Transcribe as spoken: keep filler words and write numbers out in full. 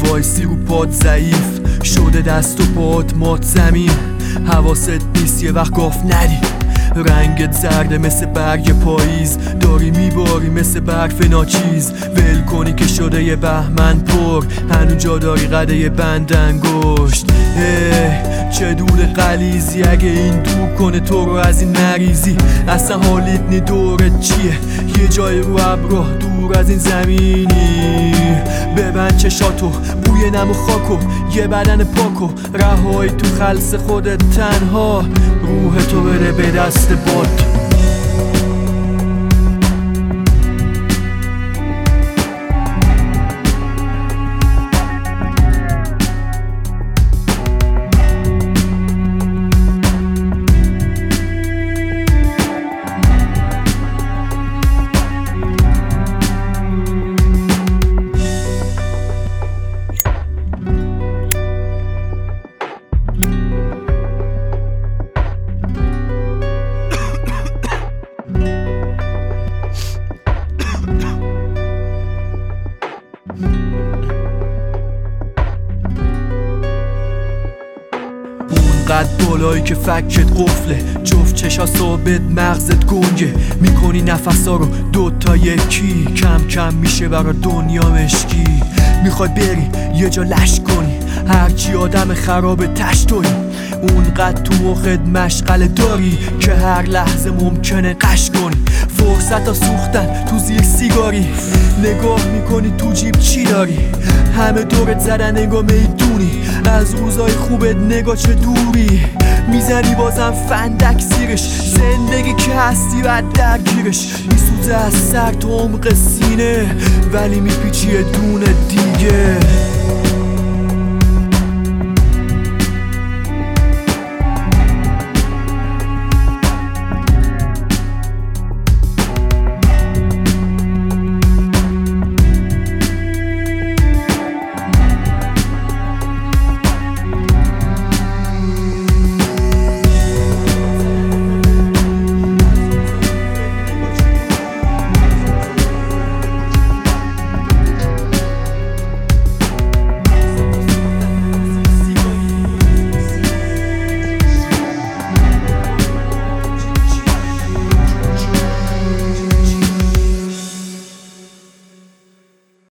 وایسی رو پاد ضعیف شده، دست و پات مات زمین. حواست نیست یه وقت گاف ندی، رنگت زرده مثل برگ پاییز، داری میباری مثل برف ناچیز. ول کنی که شده یه بهمن پر، هنو جا داری قده یه بند انگشت. چه دور غلیزی اگه این دور کنه تو رو از این مریضی. اصلا حالیت نی دورت چیه، یه جای رو ابراه دور از این زمینی. ببند چشاتو بوی نم و خاکو، یه بدن پاکو رهایی تو خلص خودت تنها. روح تو بده به دست باد. اونقدر بالایی که فکت قفله، جفت چشا ثابت مغزت گنگه. میکنی نفسا رو دوتا یکی، کم کم میشه برا دنیا مشکی. میخوای بری یه جا لش کنی، هرچی آدم خراب تش توی. اونقدر تو مخت مشغله داری که هر لحظه ممکنه قش کنی. فرصت ها سوختن تو زیر سیگاری، نگاه میکنی تو جیب چی داری. همه دورت زدن نگاه میدونی، از روزای خوبت نگاه چه دوری. میزنی بازم فندک زیرش، زندگی که هستی بعد درگیرش. میسوزه از سر تو عمق سینه، ولی میپیچی دونه دیگه.